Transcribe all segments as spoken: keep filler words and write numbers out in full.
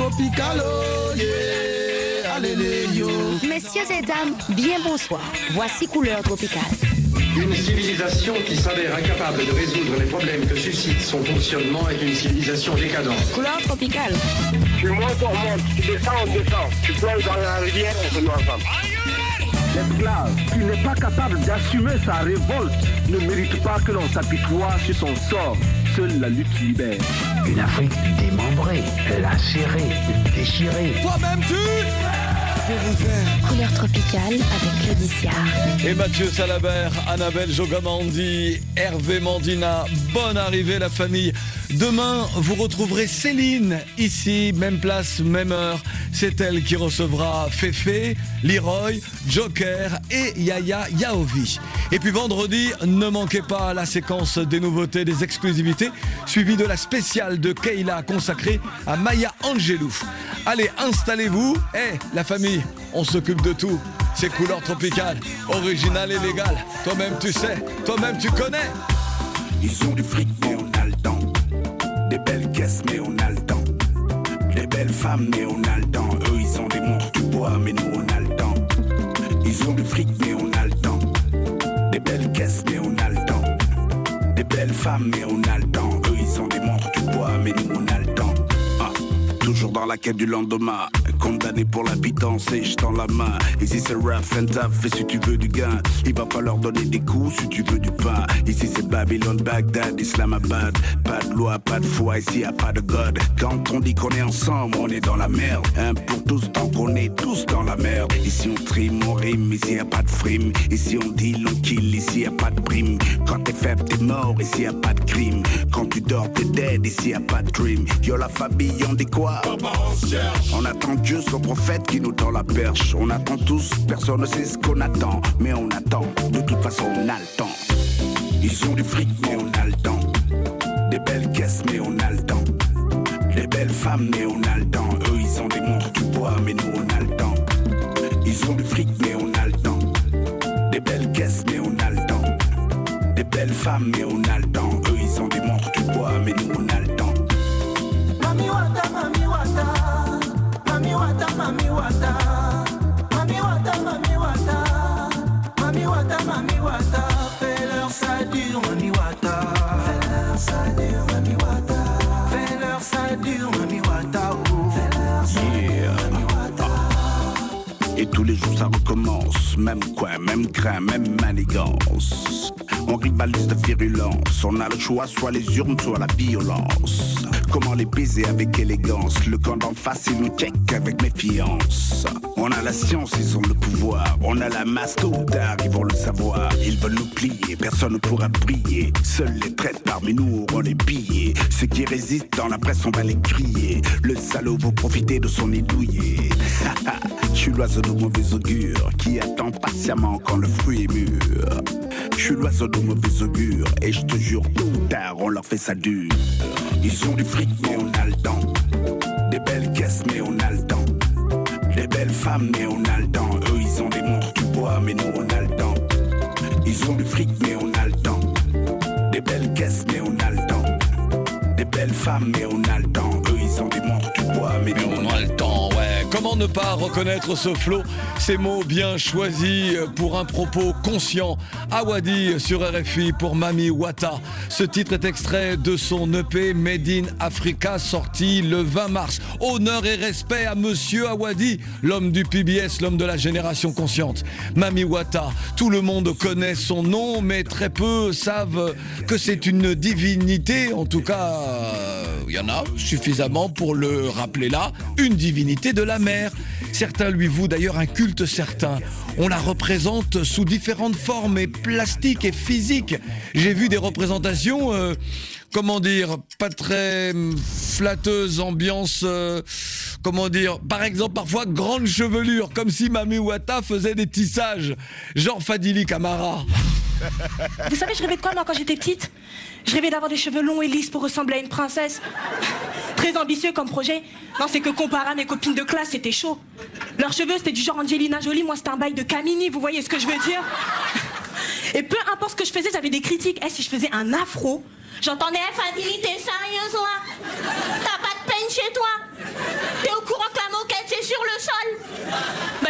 tropicale, oh yeah, allez yo. Messieurs et dames, bien bonsoir. Voici Couleur Tropicale. Une civilisation qui s'avère incapable de résoudre les problèmes que suscite son fonctionnement est une civilisation décadente. Couleur Tropicale. Tu montes, on monte. Tu descends, on descend. Tu plonges dans la rivière, on se met ensemble. L'esclave qui n'est pas capable d'assumer sa révolte ne mérite pas que l'on s'apitoie sur son sort. Seule la lutte libère. Une Afrique démembrée, lacérée, déchirée. Toi-même tu je vous aime. Couleur Tropicale avec Claude Siard. Et Mathieu Salabert, Annabelle Jogamandi, Hervé Mandina. Bonne arrivée la famille. Demain, vous retrouverez Céline, ici, même place, même heure. C'est elle qui recevra Féfé, Leroy, Joker et Yaya Yaovi. Et puis vendredi, ne manquez pas la séquence des nouveautés, des exclusivités, suivie de la spéciale de Keïla consacrée à Maya Angelou. Allez, installez-vous. Eh, hey, la famille, on s'occupe de tout. C'est Couleur Tropicale, original et légal. Toi-même tu sais, toi-même tu connais. Ils ont du fric mais on a le temps. Des belles caisses mais on a le temps. Des belles femmes mais on a le temps. Eux ils ont des montres du bois mais nous on a le temps. Ils ont du fric mais on a le temps. Des belles caisses mais on a le temps. Des belles femmes mais on a le temps. Eux ils ont des montres du bois mais nous on a le temps. Ah, toujours dans la quête du lendemain. Condamné pour la pitance et je tends la main. Ici c'est rough and tough et si tu veux du gain, il va falloir donner des coups si tu veux du pain. Ici c'est Babylone, Bagdad, Islamabad. Pas de loi, pas de foi, ici y a pas de God. Quand on dit qu'on est ensemble, on est dans la merde. Un pour tous, tant qu'on est tous dans la merde. Ici on trime, on rime, ici y a pas de frime. Ici on deal, on kill, ici y a pas de prime. Quand t'es faible, t'es mort, ici y a pas de crime. Quand tu dors, t'es dead, ici y a pas de dream. Yo la famille, on dit quoi? On attend Dieu, son prophète qui nous tend la perche. On attend tous, personne ne sait ce qu'on attend. Mais on attend, de toute façon on a le temps. Ils ont du fric mais on a le temps. Des belles caisses mais on a le temps. Des belles femmes mais on a le temps. Eux ils ont des montres du bois mais nous on a le temps. Ils ont du fric mais on a le temps. Des belles caisses mais on a le temps. Des belles femmes mais on a le temps. Eux ils ont des montres du bois mais nous on a le temps. Mami wata, mami wata. Mami wata, mami wata, mami wata, mami wata, mami wata, mami wata, fais-leur ça dure, mami wata, fais-leur ça dure, mami wata, fais-leur ça dure, mami wata, oh, fais-leur ça dure, mami wata. Et tous les jours ça recommence, même coin, même grain, même manigance. On rivalise de virulence, on a le choix, soit les urnes, soit la violence. Comment les baiser avec élégance? Le camp d'en face, ils nous check avec méfiance. On a la science, ils ont le pouvoir. On a la masse, tôt ou tard, ils vont le savoir. Ils veulent nous plier, personne ne pourra briller. Seuls les traîtres parmi nous auront les billets. Ceux qui résistent dans la presse, on va les crier. Le salaud veut profiter de son nez douillet. Je suis l'oiseau de mauvais augure qui attend patiemment quand le fruit est mûr. Je suis l'oiseau de mauvais augure et je te jure, tôt ou tard, on leur fait ça dur. Ils ont du fric mais on a le temps. Des belles caisses mais on a le temps. Des belles femmes mais on a le temps. Eux ils ont des montres du bois mais nous on a le temps. Ils ont du fric mais on a le temps. Des belles caisses mais on a le temps. Des belles femmes mais on a le temps. Eux ils ont des montres du bois mais nous on a le temps. Ouais, comment ne pas reconnaître ce flow, ces mots bien choisis pour un propos conscient. Awadi sur R F I pour Mami Wata. Ce titre est extrait de son E P Made in Africa sorti le vingt mars. Honneur et respect à Monsieur Awadi, l'homme du P B S, l'homme de la génération consciente. Mami Wata, tout le monde connaît son nom, mais très peu savent que c'est une divinité. En tout cas, il y en a suffisamment pour le rappeler là, une divinité de la mer. Certains lui vouent d'ailleurs un culte certain. On la représente sous différentes formes, et plastiques et physiques. J'ai vu des représentations, euh, comment dire, pas très flatteuses, ambiance, euh, comment dire, par exemple parfois grande chevelure, comme si Mami Wata faisait des tissages, genre Fadili Camara. Vous savez, je rêvais de quoi moi quand j'étais petite? Je rêvais d'avoir des cheveux longs et lisses pour ressembler à une princesse. Très ambitieux comme projet. Non, c'est que comparé à mes copines de classe, c'était chaud. Leurs cheveux, c'était du genre Angelina Jolie, moi c'était un bail de Camini, vous voyez ce que je veux dire? Et peu importe ce que je faisais, j'avais des critiques. Eh, si je faisais un afro, j'entendais hey, Fadili, t'es sérieuse, toi? T'as pas de peine chez toi? T'es au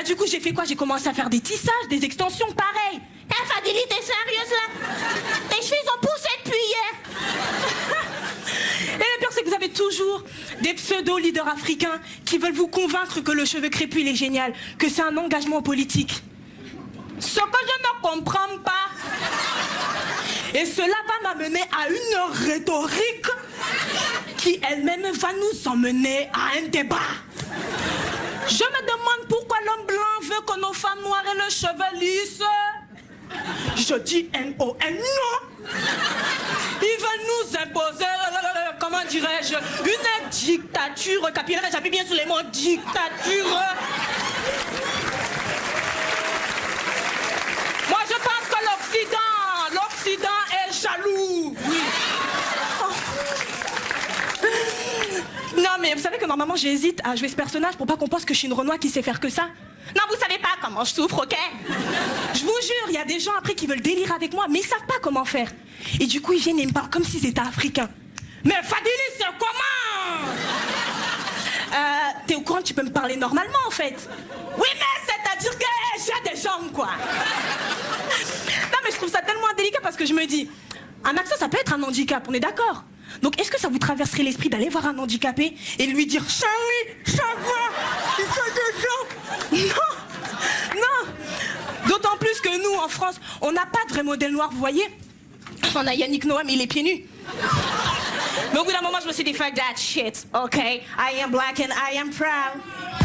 du coup, j'ai fait quoi? J'ai commencé à faire des tissages, des extensions, pareil. Eh, hey, Fadili, t'es sérieuse là? Tes cheveux, ils ont poussé depuis hier. Et le pire, c'est que vous avez toujours des pseudo-leaders africains qui veulent vous convaincre que le cheveu crépus, il est génial, que c'est un engagement politique. Ce que je ne comprends pas. Et cela va m'amener à une rhétorique qui elle-même va nous emmener à un débat. Je me demande pourquoi l'homme blanc veut que nos femmes noires aient le cheveu lisse. Je dis N O N, non. Ils veulent nous imposer, comment dirais-je, une dictature capillaire. J'appuie bien sur les mots dictature. Moi, je pense que l'Occident, l'Occident est jaloux. Oui. Oh. Non, mais vous savez que normalement, j'hésite à jouer ce personnage pour pas qu'on pense que je suis une Renoir qui sait faire que ça. Non, vous savez pas comment je souffre, ok? Je vous jure, il y a des gens après qui veulent délirer avec moi, mais ils savent pas comment faire. Et du coup, ils viennent et me parlent comme s'ils étaient africains. Mais Fadili, c'est comment? Euh, t'es au courant que tu peux me parler normalement, en fait? Oui, mais c'est-à-dire que j'ai des jambes, quoi. Non, mais je trouve ça tellement indélicat parce que je me dis, un accent, ça peut être un handicap, on est d'accord? Donc, est-ce que ça vous traverserait l'esprit d'aller voir un handicapé et lui dire « Chérie, ça va, il fait des jambes ?» Non, non. D'autant plus que nous, en France, on n'a pas de vrai modèle noir, vous voyez? On a Yannick Noah, mais il est pieds nus. Mais au bout d'un moment, je me suis dit « Fuck that shit, ok? I am black and I am proud. »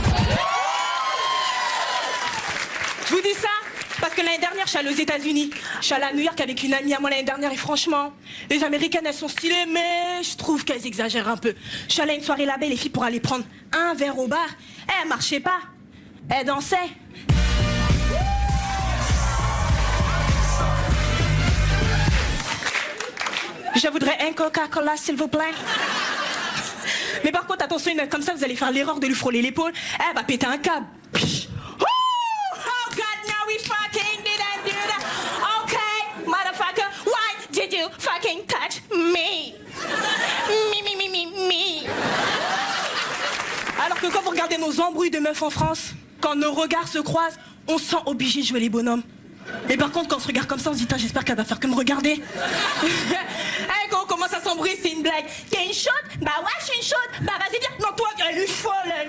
Je vous dis ça parce que l'année dernière, je suis allée aux États-Unis. Je suis allée à New York avec une amie à moi l'année dernière et franchement, les Américaines, elles sont stylées, mais je trouve qu'elles exagèrent un peu. Je suis allée à une soirée là-bas, les filles, pour aller prendre un verre au bar. Elles marchaient pas, elles dansaient. Je voudrais un Coca-Cola, s'il vous plaît. Mais par contre, attention, une comme ça, vous allez faire l'erreur de lui frôler l'épaule. Elle va péter un câble. You fucking touch me. Me, me, me, me, me. Alors que quand vous regardez nos embrouilles de meufs en France, quand nos regards se croisent, on se sent obligé de jouer les bonhommes. Mais par contre, quand on se regarde comme ça, on se dit, j'espère qu'elle va faire que me regarder. Hey, quand on commence à s'embrouiller, c'est une blague. T'es une chaude? Bah ouais, je suis une chaude. Bah vas-y, viens. Non, toi, elle est folle, elle.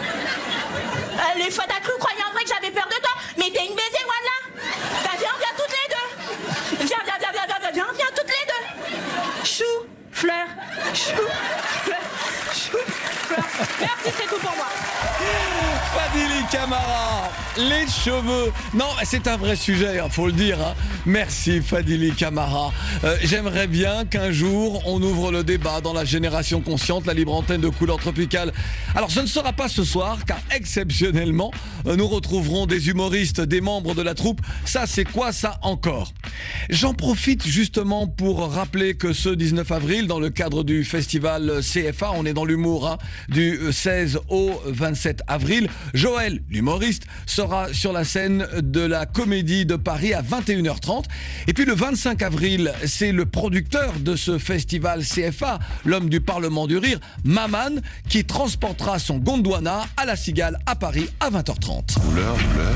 Elle est folle, t'as cru, croyant en vrai que j'avais peur de toi. Mais t'es une baiser, voilà. Bah viens, viens toutes les deux. Viens, viens, viens, viens, viens, viens, viens toutes les deux. Chou, fleur, chou, fleur, chou, fleur. Merci, c'est tout pour moi. Fadili Camara, les cheveux. Non, c'est un vrai sujet, hein, faut le dire. Hein. Merci Fadili Camara. Euh, j'aimerais bien qu'un jour on ouvre le débat dans la Génération Consciente, la libre antenne de Couleur Tropicale. Alors ce ne sera pas ce soir, car exceptionnellement, euh, nous retrouverons des humoristes, des membres de la troupe. Ça, c'est quoi ça encore? J'en profite justement pour rappeler que ce dix-neuf avril, dans le cadre du festival C F A, on est dans l'humour, hein, du seize au vingt-sept avril, Joël, l'humoriste, sera sur la scène de la Comédie de Paris à vingt et une heures trente. Et puis le vingt-cinq avril, c'est le producteur de ce festival C F A, l'homme du Parlement du Rire, Maman, qui transportera son Gondwana à la Cigale à Paris à vingt heures trente. Couleur bleu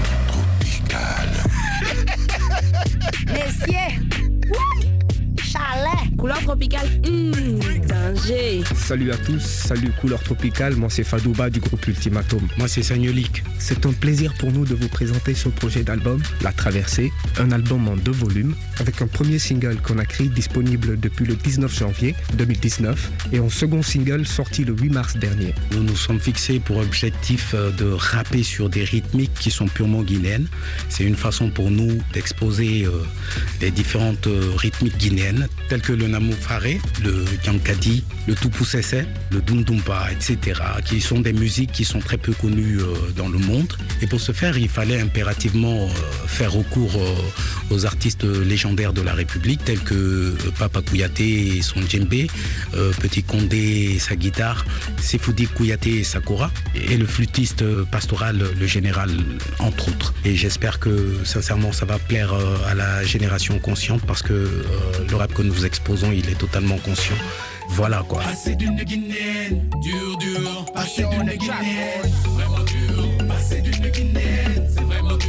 tropicale. Messieurs, oui, chalet, couleur tropicale, mmh, danger. Salut à tous, salut Couleur Tropicale, moi c'est Fadouba du groupe Ultimatum. Moi c'est Sagnolik. C'est un plaisir pour nous de vous présenter ce projet d'album, La Traversée, un album en deux volumes, avec un premier single qu'on a créé disponible depuis le dix-neuf janvier deux mille dix-neuf et un second single sorti le huit mars dernier. Nous nous sommes fixés pour objectif de rapper sur des rythmiques qui sont purement guinéennes. C'est une façon pour nous d'exposer euh, les différentes euh, rythmiques guinéennes, telles que le Namou Faré, le Yankadi, le Tupu Sese, le Dundumpa, et cetera, qui sont des musiques qui sont très peu connues euh, dans le monde. Et pour ce faire, il fallait impérativement euh, faire recours euh, aux artistes légendaires de la République, tels que euh, Papa Kouyaté et son djembé, euh, Petit Condé et sa guitare, Sefoudi Kouyaté et sa kora, et le flûtiste pastoral, le général, entre autres. Et j'espère que, sincèrement, ça va plaire euh, à la génération consciente, parce que euh, le rap que nous exposons, il est totalement conscient. Voilà quoi. Passer d'une Guinéenne, dur, dur. Passer d'une Guinéenne, vraiment dur. Passer d'une Guinéenne.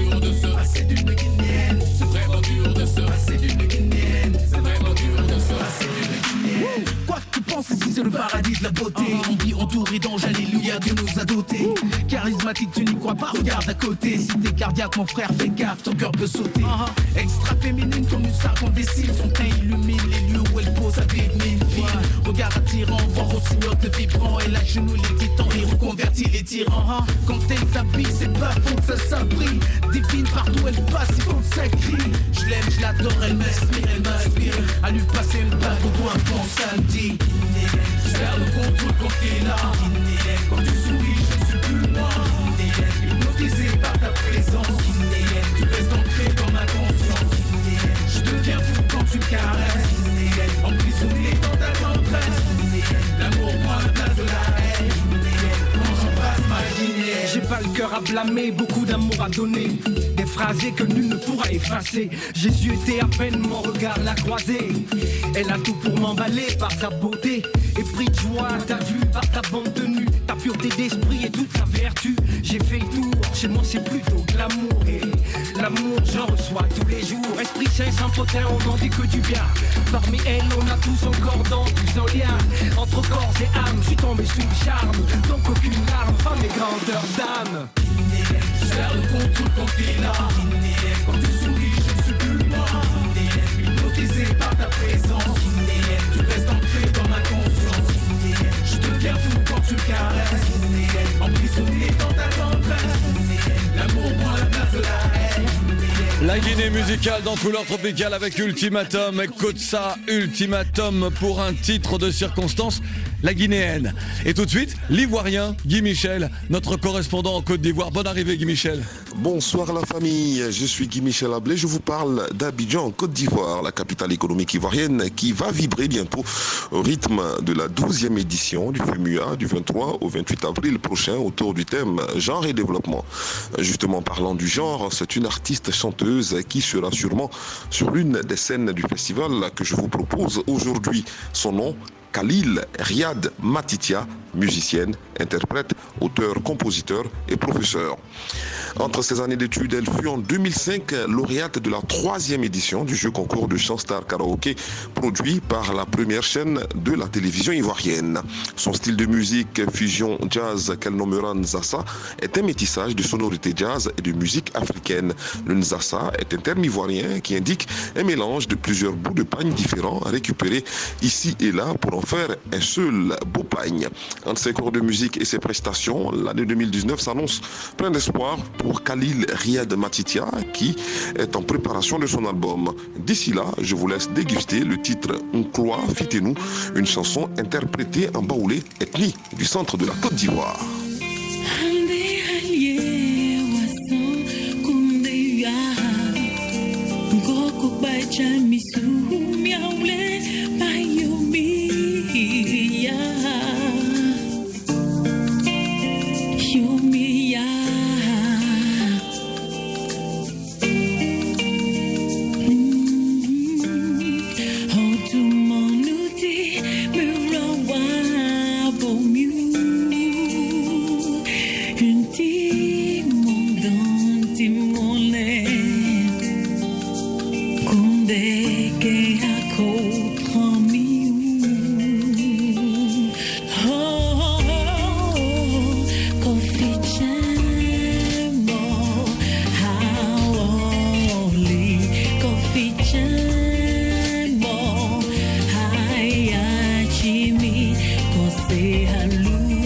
dur de se passer d'une guinéenne. C'est vraiment dur de se passer d'une guinéenne. C'est vraiment dur de se passer d'une guinéenne. Quoi que tu penses, ici c'est le paradis de la beauté. On vit entouré d'anges, alléluia, Dieu nous a dotés. Charismatique, tu n'y crois pas, regarde à côté. Si t'es cardiaque, mon frère, fais gaffe, ton cœur peut sauter. Extra féminine comme une star qu'on dessine. Son teint illumine les lieux où elle pose sa vie de mille vies. Regard attirant, voir au signote vibrant. Elle agenouille les titans et reconvertit les tyrans. Quand elle s'habille, c'est pas faux que ça s'abrille. Divine partout elle passe, il faut que ça crie. Je l'aime, je l'adore, elle m'inspire, elle m'inspire. À lui passer une bague au doigt, bon samedi. Je perds le contrôle quand t'es là. Quand tu souris, je ne suis plus moi. Hypnotisé par ta présence. Tu restes ancré dans ma conscience. Je deviens fou quand tu caresses. Emprisonné dans ta tendresse. L'amour prend la place de la haine. Quand j'en passe ma Guinée. J'ai pas le cœur à blâmer, beaucoup d'amour à donner. Des phrasés que nul ne pourra effacer. Jésus était à peine, mon regard l'a croisé. Elle a tout pour m'emballer par sa beauté. Et pris de joie, t'as vu par ta bonne tenue. Ta pureté d'esprit et toute ta vertu. J'ai fait le tour, chez moi c'est plutôt de l'amour. Et l'amour j'en reçois tous les jours. Esprit saint, sans potin, on n'en dit que du bien. Parmi elles, on a tous un cordon, tous un lien. Entre corps et âme, je suis tombé sous le charme. Donc aucune larme, femme et grandeur d'âme. Je perds le contrôle quand t'es là. Quand tu souris, je ne suis plus moi. Hypnotisé par ta présence. Tu restes ancré dans ma conscience. Je deviens fou quand tu caresses. Emprisonné dans ta tendresse. L'amour prend la place de la haine. La Guinée musicale dans couleur tropicale avec Ultimatum. Écoute ça, Ultimatum pour un titre de circonstance, la Guinéenne. Et tout de suite, l'Ivoirien Guy Michel, notre correspondant en Côte d'Ivoire. Bonne arrivée Guy Michel. Bonsoir la famille, je suis Guy Michel Ablé, je vous parle d'Abidjan en Côte d'Ivoire, la capitale économique ivoirienne qui va vibrer bientôt au rythme de la douzième édition du FEMUA du vingt-trois au vingt-huit avril prochain autour du thème genre et développement. Justement parlant du genre, c'est une artiste chanteuse qui sera sûrement sur l'une des scènes du festival que je vous propose aujourd'hui. Son nom, Khalil Riyad Matitia, musicienne, interprète, auteur, compositeur et professeur. Entre ses années d'études, elle fut en deux mille cinq lauréate de la troisième édition du jeu concours de chant Star Karaoké produit par la première chaîne de la télévision ivoirienne. Son style de musique, fusion jazz qu'elle nommera Nzassa, est un métissage de sonorités jazz et de musique africaine. Le Nzassa est un terme ivoirien qui indique un mélange de plusieurs bouts de pagne différents récupérés ici et là pour en faire un seul beau pagne. Entre ses cours de musique et ses prestations, l'année deux mille dix-neuf s'annonce plein d'espoir pour Khalil Riyad Matitia qui est en préparation de son album. D'ici là, je vous laisse déguster le titre Nkloa Fitenu, une chanson interprétée en baoulé, ethnie du centre de la Côte d'Ivoire. Say hello.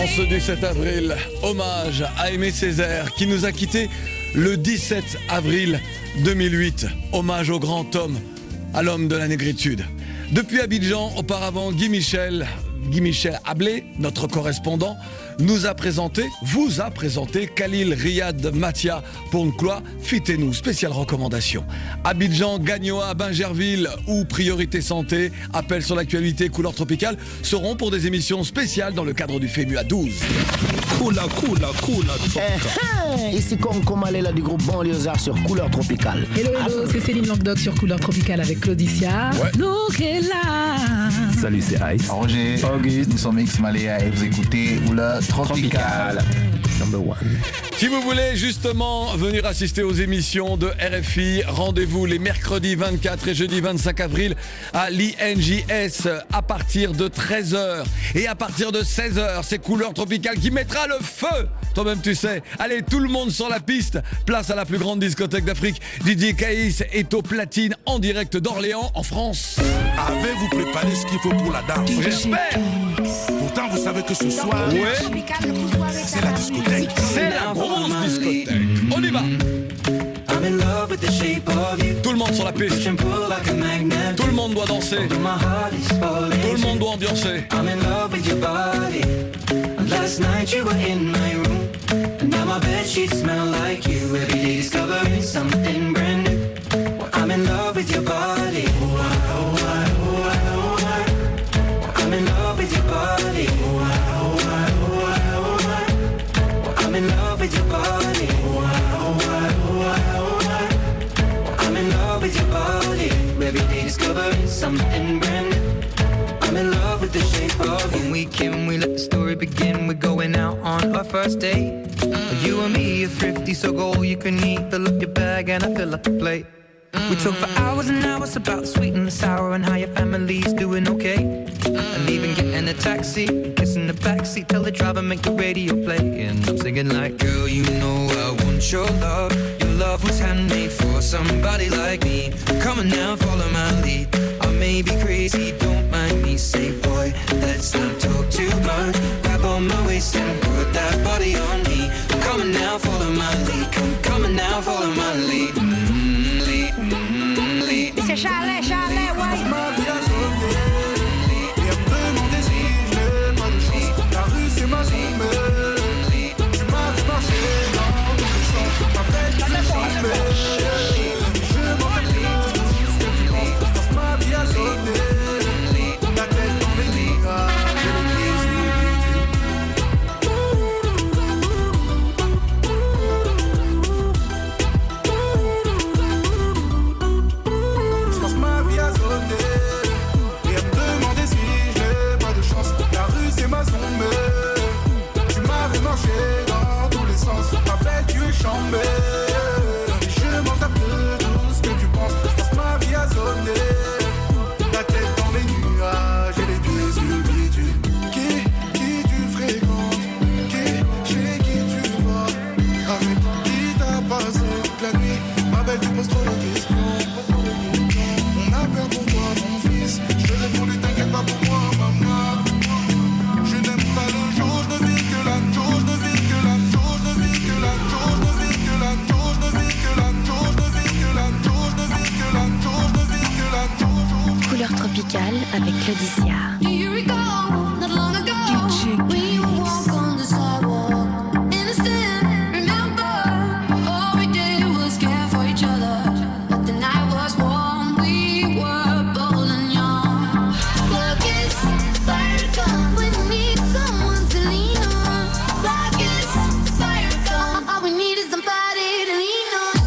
ce dix-sept avril, hommage à Aimé Césaire qui nous a quittés le dix-sept avril deux mille huit. Hommage au grand homme, à l'homme de la négritude. Depuis Abidjan, auparavant, Guy Michel, Guy Michel Ablé, notre correspondant, nous a présenté, vous a présenté Khalil Riyad Matia pour Nkloa Fitez-nous, spéciale recommandation. Abidjan, Gagnoa, Bingerville ou Priorité Santé, appel sur l'actualité, couleur tropicale, seront pour des émissions spéciales dans le cadre du FEMU à douze. Coula, coula, coula, eh, ici Conco Malela du groupe Banlieusard sur Couleur Tropicale. Hello, hello, c'est Céline Languedoc sur Couleur Tropicale avec Claudicia. Ouais. Look est là. Salut, c'est Ice. Roger, Auguste, nous sommes X Maléa et vous écoutez Couleur Tropicale. Number one. Si vous voulez justement venir assister aux émissions de R F I, rendez-vous les mercredis vingt-quatre et jeudi vingt-cinq avril à l'I N J S à partir de treize heures. Et à partir de seize heures, c'est Couleur Tropicale qui mettra le feu. Toi-même tu sais. Allez, tout le monde sur la piste. Place à la plus grande discothèque d'Afrique. D J Kaïs est au platine en direct d'Orléans en France. Avez-vous préparé ce qu'il faut pour la danse? J'espère. Pourtant vous savez que ce soir, ouais, c'est la discothèque. C'est la grosse discothèque. On y va. Tout le monde sur la piste. Tout le monde doit danser. Tout le monde doit ambiancer. Last night you were in my room, and now my bedsheets smell like you. Every day discovering something brand new. Well, I'm in love with your body. Oh, I, oh, I, oh, I, oh, I. I'm in love with your body. Oh, I, oh, I, oh, I, oh, I. Well, I'm in love with your body. Oh, I, oh, I, oh, I, oh, I. I'm in love with your body. Every day discovering something brand new. I'm in love with the shape of you. When we came, we let the story begin. We're going out on our first date. Mm. You and me are thrifty, so go all you can eat. Fill up your bag and I fill up the plate. Mm. We talk for hours and hours about the sweet and the sour and how your family's doing okay. Mm. And even getting a taxi, kissing the backseat, tell the driver make the radio play. And I'm singing like, girl, you know I want your love. Your love was handmade for somebody like me. Come on now, follow my lead. I may be crazy, don't mind me. Say, boy, let's not talk too much. Grab on my waist and put that body on me. Come on now, follow my lead. Come, come on now, follow my lead. Mm-hmm, lead, mm-hmm, lead. C'est Charlet, Charlet, ouais. La rue c'est ma zone. Tu m'as vu marcher dans tous les sens. Ma belle, tu m'as chambé. Je m'en rappelle tout ce que tu penses. Parce que ma vie a sonné. La tête dans les nuages. J'ai les pieds sur c'est parce que ma vie a sonné. Et à me demander si j'ai pas de chance. La rue c'est ma zone. Tu m'as fait marcher dans tous les sens. Ma belle, tu es chambée. Et je m'en tape de tout ce que tu penses. Parce que ma vie a sonné. La tête dans les nuages et les pieds sur le bitume. Qui, qui tu fréquentes? Qui, chez qui tu vas? Avec qui t'as passé toute la nuit? Ma belle, tu poses trop de questions. On a peur pour toi, mon fils. Je te réponds, t'inquiète pas pour moi, maman. Je n'aime pas le jour, je ne vis que la jour, je ne vis que la jour, je ne vis que la jour, je ne vis que la jour, je ne vis que la jour, je ne vis que la jour, je ne vis que la jour, je ne vis que la jour. Couleur tropicale avec Claudicia. Do you recall, not long ago, we would walk on the sidewalk, innocent, remember, all we did was care for each other, but the night was warm, we were bold and young. Love is fire come, we need someone to lean on. Love is fire come, all we need is somebody to lean on.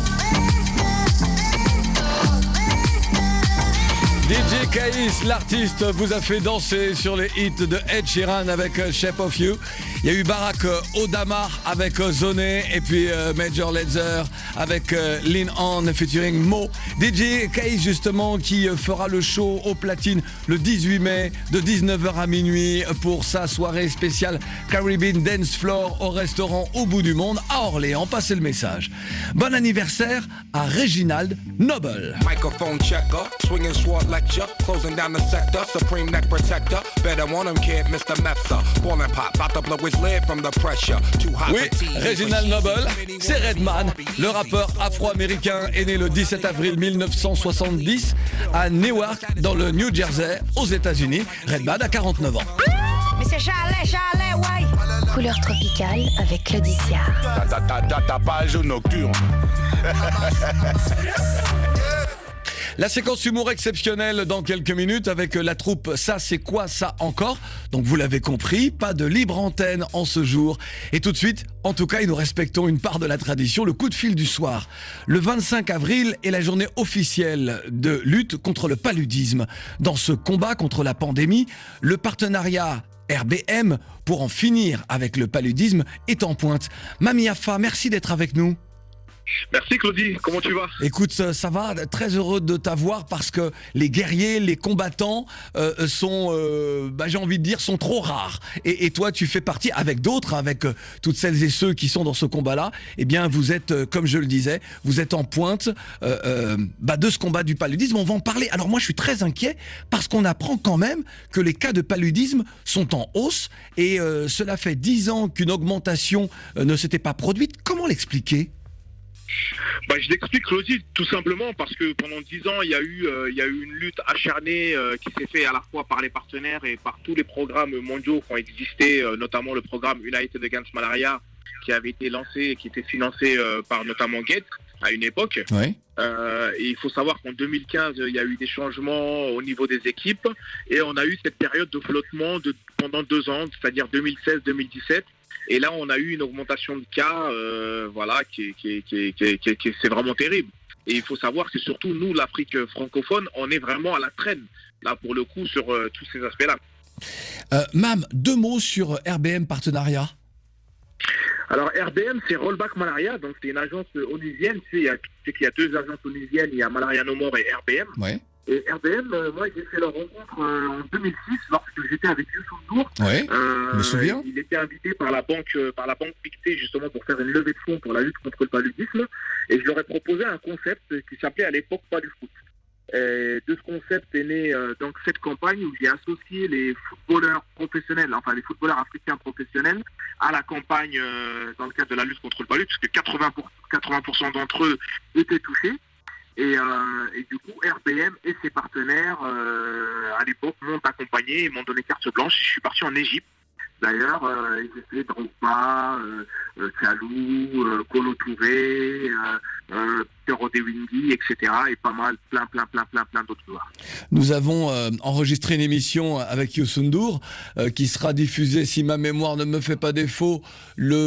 D J Kaïs, l'artiste, vous a fait danser sur les hits de Ed Sheeran avec Shape of You. Il y a eu Barack Odama avec Zoné et puis euh, Major Lazer avec euh, Lean On featuring Mo. D J Kaïs justement qui fera le show au platine le dix-huit mai de dix-neuf heures à minuit pour sa soirée spéciale Caribbean Dance Floor au restaurant Au Bout du Monde à Orléans. Passez le message. Bon anniversaire à Reginald Noble. Microphone checker, swinging sword lecture, closing down the sector, supreme neck protector. Better want him, kid, Mister Mepsa. Ballin' pop, about to blow his lid from the pressure. Too hot Oui, for tea. Reginald Noble, c'est Redman. Le rappeur afro-américain est né le dix-sept avril mille neuf cent soixante-dix à Newark, dans le New Jersey, aux États-Unis. Redman a quarante-neuf ans. Mais c'est Charlet, Charlet, ouais. Couleur tropicale avec Claudicia. Ta ta ta ta page nocturne. La séquence humour exceptionnelle dans quelques minutes avec la troupe Ça c'est quoi ça encore. Donc vous l'avez compris, pas de libre antenne en ce jour. Et tout de suite, en tout cas, et nous respectons une part de la tradition, le coup de fil du soir. Le vingt-cinq avril est la journée officielle de lutte contre le paludisme. Dans ce combat contre la pandémie, le partenariat R B M pour en finir avec le paludisme est en pointe. Mami Afa, merci d'être avec nous. Merci Claudie, comment tu vas? Écoute, ça va, très heureux de t'avoir parce que les guerriers, les combattants euh, sont, euh, bah, j'ai envie de dire, sont trop rares. Et, et toi, tu fais partie, avec d'autres, avec euh, toutes celles et ceux qui sont dans ce combat-là, eh bien, vous êtes, euh, comme je le disais, vous êtes en pointe euh, euh, bah, de ce combat du paludisme. On va en parler. Alors moi, je suis très inquiet parce qu'on apprend quand même que les cas de paludisme sont en hausse et euh, cela fait dix ans qu'une augmentation euh, ne s'était pas produite. Comment l'expliquer ? Bah, je l'explique, Claudie, tout simplement parce que pendant dix ans, il y a eu, euh, il y a eu une lutte acharnée euh, qui s'est faite à la fois par les partenaires et par tous les programmes mondiaux qui ont existé, euh, notamment le programme United Against Malaria qui avait été lancé et qui était financé euh, par notamment Gates à une époque. Oui. Euh, et il faut savoir qu'en deux mille quinze, il y a eu des changements au niveau des équipes et on a eu cette période de flottement de, pendant deux ans, c'est-à-dire deux mille seize deux mille dix-sept. Et là, on a eu une augmentation de cas, euh, voilà, qui, qui, qui, qui, qui, qui c'est vraiment terrible. Et il faut savoir que surtout, nous, l'Afrique francophone, on est vraiment à la traîne, là, pour le coup, sur euh, tous ces aspects-là. Euh, Mam, deux mots sur R B M Partenariat. Alors, R B M, c'est Rollback Malaria, donc c'est une agence onusienne. Tu sais, il y a, tu sais qu'il y a deux agences onusiennes, il y a Malaria No More et R B M. Ouais. Et R B M, euh, moi j'ai fait leur rencontre euh, en deux mille six lorsque j'étais avec Youssou N'Dour. Ouais, euh, je me souviens. Il était invité par la banque euh, par la banque Pictet justement pour faire une levée de fonds pour la lutte contre le paludisme. Et je leur ai proposé un concept qui s'appelait à l'époque Pas du foot. Et de ce concept est née euh, donc cette campagne où j'ai associé les footballeurs professionnels, enfin les footballeurs africains professionnels, à la campagne euh, dans le cadre de la lutte contre le paludisme, puisque quatre-vingts pour cent d'entre eux étaient touchés. Et, euh, et du coup, R B M et ses partenaires, euh, à l'époque, m'ont accompagné et m'ont donné carte blanche. Je suis parti en Égypte. D'ailleurs, euh, ils étaient Drogba, euh, euh, Kalou, euh, Kolo Touré, euh, euh, Tero Dewindy, et cetera. Et pas mal, plein, plein, plein, plein, plein d'autres joueurs. Nous avons euh, enregistré une émission avec Youssou N'Dour euh, qui sera diffusée, si ma mémoire ne me fait pas défaut, le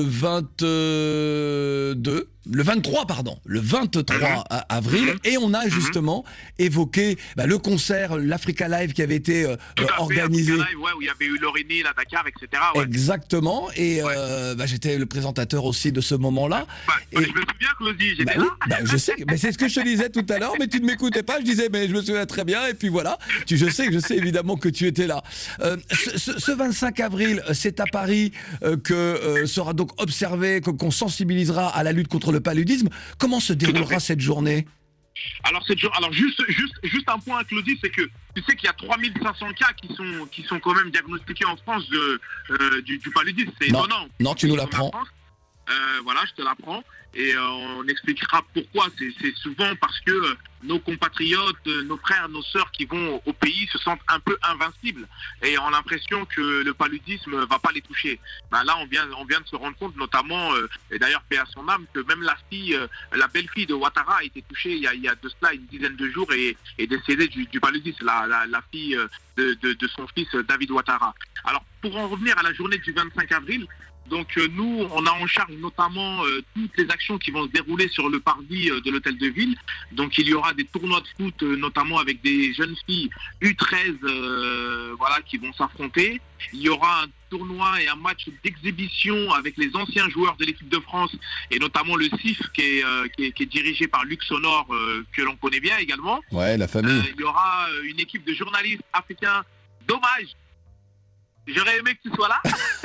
vingt-deux. Le vingt-trois, pardon, le vingt-trois avril, et on a justement évoqué bah, le concert, l'Africa Live qui avait été euh, Tout à organisé. fait, Live, ouais, où il y avait eu Lorini, la Dakar, et cetera. Ouais. Exactement, et euh, bah, j'étais le présentateur aussi de ce moment-là. Bah, et... Je me souviens, Claudie, j'étais bah, là. Oui, bah, je sais, mais c'est ce que je te disais tout à l'heure, mais tu ne m'écoutais pas, je disais, mais je me souviens très bien, et puis voilà, tu, je sais, je sais évidemment que tu étais là. Euh, ce, ce, ce vingt-cinq avril, c'est à Paris euh, que euh, sera donc observé, qu'on sensibilisera à la lutte contre le paludisme. Comment se déroulera cette journée ? Alors, cette jour... Alors juste, juste, juste un point, Claudie, c'est que tu sais qu'il y a trois mille cinq cents cas qui sont, qui sont quand même diagnostiqués en France de, euh, du, du paludisme. C'est non. étonnant. Non, tu nous l'apprends. Euh, voilà, je te l'apprends. Et euh, on expliquera pourquoi. C'est, c'est souvent parce que euh, nos compatriotes, euh, nos frères, nos sœurs qui vont au pays se sentent un peu invincibles et ont l'impression que le paludisme ne va pas les toucher. Ben là, on vient, on vient de se rendre compte, notamment, euh, et d'ailleurs, paix à son âme, que même la fille, euh, la belle-fille de Ouattara a été touchée il y a, il y a de cela une dizaine de jours et est décédée du, du paludisme, la, la, la fille de, de, de son fils David Ouattara. Alors, pour en revenir à la journée du vingt-cinq avril, donc euh, nous, on a en charge notamment euh, toutes les actions qui vont se dérouler sur le parvis euh, de l'hôtel de ville. Donc il y aura des tournois de foot, euh, notamment avec des jeunes filles U treize euh, voilà, qui vont s'affronter. Il y aura un tournoi et un match d'exhibition avec les anciens joueurs de l'équipe de France et notamment le C I F qui est, euh, qui est, qui est dirigé par Luc Sonor, euh, que l'on connaît bien également. Ouais, la famille. Euh, il y aura une équipe de journalistes africains d'hommage J'aurais aimé que tu sois là.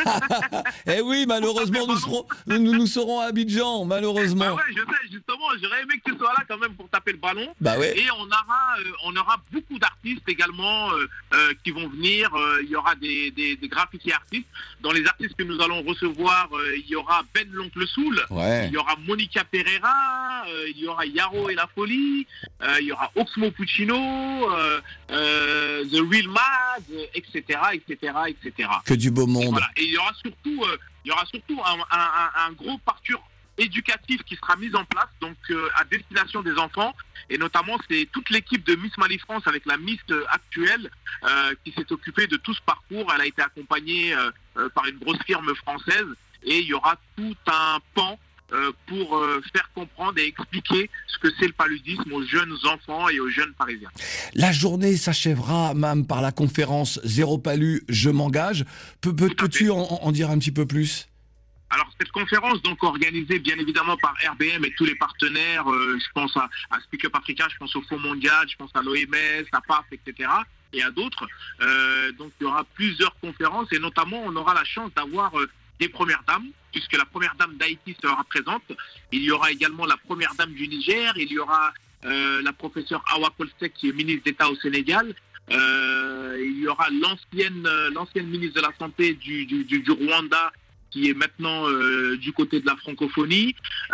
Eh oui, malheureusement, nous serons, nous, nous serons à Abidjan, malheureusement. Bah ouais, je sais, justement, j'aurais aimé que tu sois là quand même pour taper le ballon. Bah ouais. Et on aura, euh, on aura beaucoup d'artistes également euh, euh, qui vont venir. Euh, il y aura des, des, des graffiti artistes. Dans les artistes que nous allons recevoir, euh, il y aura Ben l'Oncle Soul, ouais. il y aura Monica Pereira, euh, il y aura Yaro et la Folie, euh, il y aura Oxmo Puccino, euh, euh, The Real Mad, et cetera, et cetera, et cetera. Que du beau monde. Et, voilà. Et il y aura surtout, euh, il y aura surtout un, un, un, un gros parcours éducatif qui sera mis en place, donc euh, à destination des enfants, et notamment c'est toute l'équipe de Miss Mali France avec la Miss euh, actuelle euh, qui s'est occupée de tout ce parcours. Elle a été accompagnée euh, euh, par une grosse firme française, et il y aura tout un pan euh, pour euh, faire comprendre et expliquer ce que c'est le paludisme aux jeunes enfants et aux jeunes parisiens. La journée s'achèvera même par la conférence Zéro Palu, je m'engage. Peux, peux, peux-tu en, en dire un petit peu plus ? Alors cette conférence, donc organisée bien évidemment par R B M et tous les partenaires, euh, je pense à, à Speak Up Africa, je pense au Fonds mondial, je pense à l'O M S, à P A F, et cetera, et à d'autres. Euh, donc il y aura plusieurs conférences, et notamment on aura la chance d'avoir euh, des premières dames, puisque la première dame d'Haïti sera présente. Il y aura également la première dame du Niger, il y aura euh, la professeure Awa Kolsek qui est ministre d'État au Sénégal. Euh, il y aura l'ancienne, euh, l'ancienne ministre de la Santé du, du, du, du Rwanda, qui est maintenant euh, du côté de la francophonie,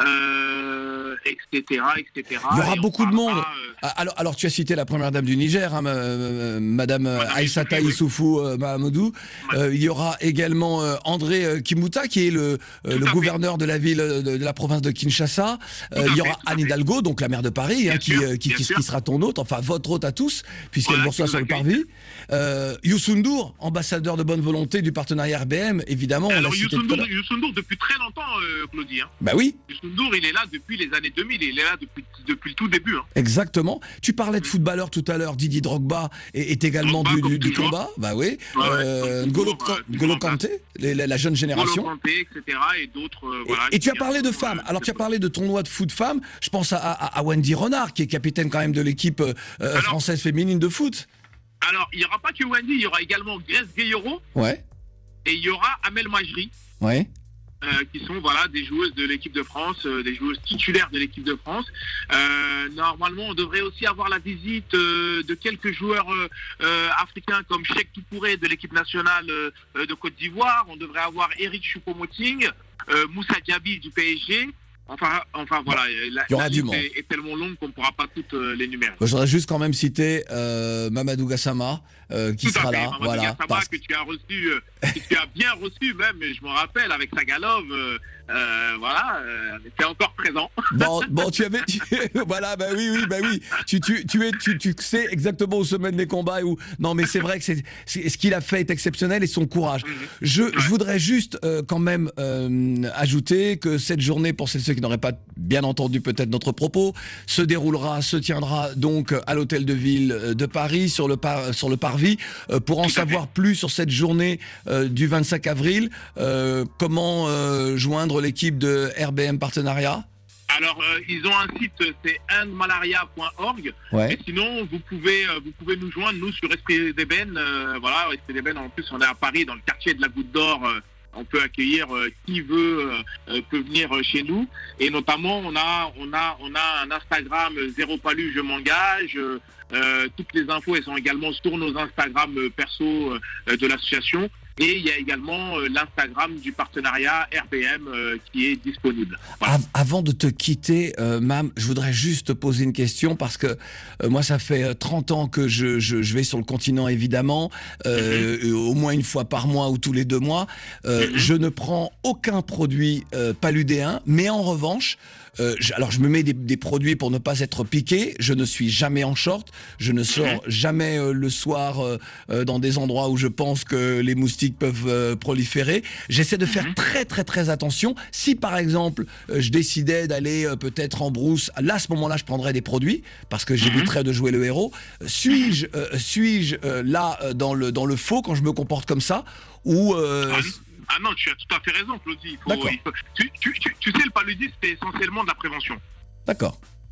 euh, et cetera, et cetera. Il y aura et beaucoup de monde. Euh... Alors, alors, tu as cité la première dame du Niger, hein, euh, Madame, Madame Aïssata Issoufou euh, Mahamadou. Euh, il y aura également euh, André euh, Kimouta, qui est le, euh, le gouverneur de la ville, de, de la province de Kinshasa. Euh, il y aura Anne Hidalgo, donc la maire de Paris, hein, qui, sûr, euh, qui, qui, qui sera ton hôte, enfin votre hôte à tous, puisqu'elle voilà, vous reçoit sur le parvis. Euh, Youssou N'Dour, ambassadeur de bonne volonté du partenariat R B M, évidemment. Alors, Youssou N'Dour, depuis très longtemps, euh, Claudie. Hein. Bah oui. Youssou N'Dour, il est là depuis les années deux mille, il est là depuis, depuis le tout début. Hein. Exactement. Tu parlais de footballeur tout à l'heure, Didier Drogba est, est également Drogba, du, du, du combat. Bah oui. Ouais, euh, N'Golo euh, Kanté, la, la jeune génération. N'Golo Kanté, et cetera. Et d'autres. Euh, voilà, et, et tu as parlé de femmes. Alors tu as parlé de tournoi de foot femmes. Je pense à, à, à Wendy Renard, qui est capitaine quand même de l'équipe euh, alors, française féminine de foot. Alors, il n'y aura pas que Wendy, il y aura également Grace Gueyoro. Ouais. Et il y aura Amel Majri. Ouais. Euh, qui sont voilà des joueuses de l'équipe de France, euh, des joueuses titulaires de l'équipe de France. Euh, normalement, on devrait aussi avoir la visite euh, de quelques joueurs euh, euh, africains comme Cheikh Toukouré de l'équipe nationale euh, de Côte d'Ivoire. On devrait avoir Eric Choupo-Moting, euh, Moussa Diaby du P S G. Enfin, enfin voilà, la, il y aura la du liste monde. Est, est tellement longue qu'on ne pourra pas toutes euh, les numérer. Je voudrais juste quand même citer euh, Mamadou Gassama euh, qui Tout sera fait, là. Mamadou Voilà, Gassama parce... que tu as reçu, euh, que tu as bien reçu même, je me rappelle avec Sagalov, euh, euh, voilà, euh, c'est encore présent. Bon, bon, tu avais, tu, voilà, bah oui, oui, bah oui, tu, tu, tu es, tu, tu sais exactement où se mènent les combats et où. Non, mais c'est vrai que c'est, c'est ce qu'il a fait est exceptionnel et son courage. Je, ouais. je voudrais juste euh, quand même euh, ajouter que cette journée, pour celles et ceux qui n'auraient pas bien entendu peut-être notre propos, se déroulera, se tiendra donc à l'hôtel de ville de Paris sur le par, sur le parvis. Euh, pour en savoir plus sur cette journée euh, du vingt-cinq avril, euh, comment euh, joindre l'équipe de R B M Partenariat? Alors, euh, ils ont un site, c'est end malaria point org. Ouais. Et sinon, vous pouvez, euh, vous pouvez nous joindre, nous, sur Esprit d'Ébène. Euh, voilà, Esprit d'Ébène, en plus, on est à Paris, dans le quartier de la Goutte d'Or. Euh, on peut accueillir euh, qui veut, euh, peut venir euh, chez nous. Et notamment, on a, on a, on a un Instagram, euh, Zéro Palu, je m'engage. Euh, euh, toutes les infos, elles sont également sur nos Instagram euh, perso euh, de l'association. Et il y a également euh, l'Instagram du partenariat R B M euh, qui est disponible. Voilà. Avant de te quitter, euh, Mam, je voudrais juste te poser une question parce que euh, moi, ça fait trente ans que je, je, je vais sur le continent, évidemment, euh, mm-hmm. au moins une fois par mois ou tous les deux mois. Euh, mm-hmm. Je ne prends aucun produit euh, paludéen, mais en revanche, Euh, je, alors je me mets des, des produits pour ne pas être piqué. Je ne suis jamais en short. Je ne sors mmh. jamais euh, le soir euh, euh, dans des endroits où je pense que les moustiques peuvent euh, proliférer. J'essaie de faire mmh. très très très attention. Si par exemple euh, je décidais d'aller euh, peut-être en brousse, là à ce moment-là je prendrais des produits parce que j'éviterais mmh. de jouer le héros. Suis-je euh, suis-je euh, là euh, dans le dans le faux quand je me comporte comme ça ou euh, ah, Ah non, tu as tout à fait raison, Claudie. Il faut, il faut, tu, tu, tu, tu sais, le paludisme, c'est essentiellement de la prévention. D'accord.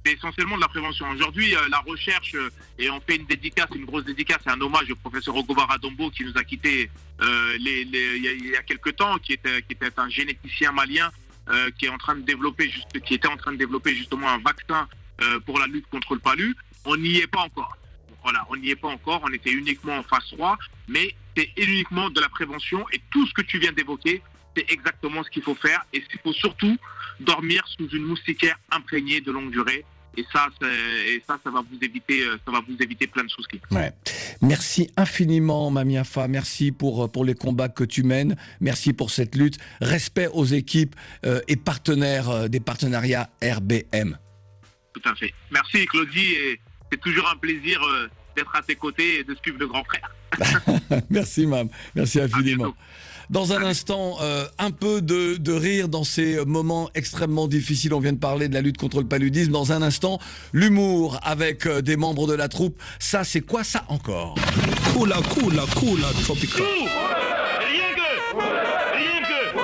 c'est essentiellement de la prévention. Aujourd'hui, euh, la recherche, euh, et on fait une dédicace, une grosse dédicace, c'est un hommage au professeur Ogobara Dombo qui nous a quittés euh, les, les, il, y a, il y a quelques temps, qui était, qui était un généticien malien euh, qui est en train de développer, juste, qui était en train de développer justement un vaccin euh, pour la lutte contre le palu. On n'y est pas encore. Voilà, on n'y est pas encore. On était uniquement en phase trois, mais c'est uniquement de la prévention et tout ce que tu viens d'évoquer, c'est exactement ce qu'il faut faire. Et il faut surtout dormir sous une moustiquaire imprégnée de longue durée. Et ça, et ça, ça va vous éviter, ça va vous éviter plein de soucis. Ouais. Merci infiniment, Mami Wafa. Merci pour, pour les combats que tu mènes. Merci pour cette lutte. Respect aux équipes euh, et partenaires euh, des partenariats R B M. Tout à fait. Merci, Claudie. Et c'est toujours un plaisir euh, d'être à tes côtés et de suivre le grand frère. Merci, Mam. Merci infiniment. Dans un instant, euh, un peu de, de rire dans ces moments extrêmement difficiles. On vient de parler de la lutte contre le paludisme. Dans un instant, l'humour avec euh, des membres de la troupe. Ça, c'est quoi ça encore? Cool, cool, cool, tropical. Rien que, rien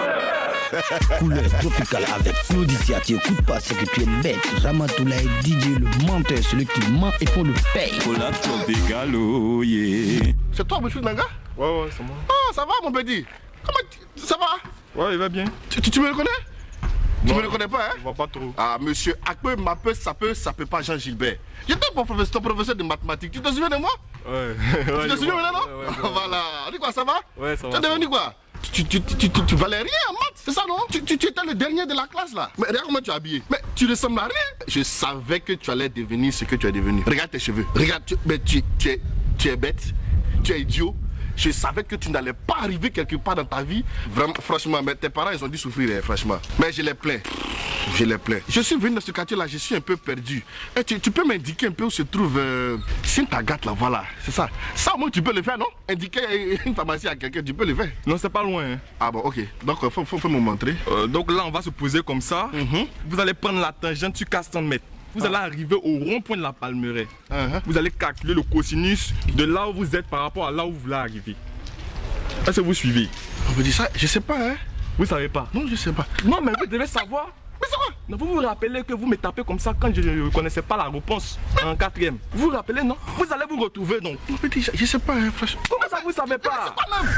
que. Couleur tropicale avec Claudicia. Tu écoutes pas ce que tu es bête. Ramatoula est D J, le menteur, celui qui ment et faut le paye. Couleur tropicale, oh yeah. C'est toi, monsieur Nanga? Ouais, ouais, c'est moi. Ah, ça va, mon petit? Comment tu... Ça va? Ouais, il va bien. Tu, tu, tu me le connais? Non, tu me le connais pas, hein? Je vois pas trop. Ah, monsieur, Akpe, Mape, ça peut, ça peut pas Jean Gilbert. J'étais ton professeur, ton professeur de mathématiques. Tu te souviens de moi? Ouais. Tu ouais, te souviens maintenant, ouais, non? ouais, ouais. Voilà. On dit quoi, ça va? Ouais, ça va. Tu es devenu quoi? Tu, tu, tu, tu, tu, tu valais rien en maths, c'est ça, non? tu, tu, tu étais le dernier de la classe, là. Mais regarde comment tu es habillé. Mais tu ressembles à rien. Je savais que tu allais devenir ce que tu es devenu. Regarde tes cheveux. Regarde, tu, mais tu, tu, es, tu es bête. Tu es idiot. Je savais que tu n'allais pas arriver quelque part dans ta vie. Vraiment, franchement, mais tes parents, ils ont dû souffrir, hein, franchement. Mais je les plains. Je les plains. Je suis venu dans ce quartier-là, je suis un peu perdu. Et tu, tu peux m'indiquer un peu où se trouve euh, Saint-Agathe, là, voilà. C'est ça. Ça, au moins, tu peux le faire, non? Indiquer une pharmacie à quelqu'un, tu peux le faire. Non, c'est pas loin. Hein. Ah bon, ok. Donc, il faut, faut, faut me montrer. Euh, donc là, on va se poser comme ça. Mm-hmm. Vous allez prendre la tangente sur quatre cents mètres. Vous ah. allez arriver au rond-point de la Palmeraie. Uh-huh. Vous allez calculer le cosinus de là où vous êtes par rapport à là où vous voulez arriver. Est-ce que vous suivez? On me dit ça, je sais pas, hein. Vous savez pas? Non, je sais pas. Non, mais vous devez savoir. Mais c'est quoi? Non, vous vous rappelez que vous me tapez comme ça quand je ne connaissais pas la réponse en quatrième. Vous vous rappelez, non? Vous allez vous retrouver, donc. Non, mais je, je sais pas, hein, franchement. Comment ça, vous savez pas?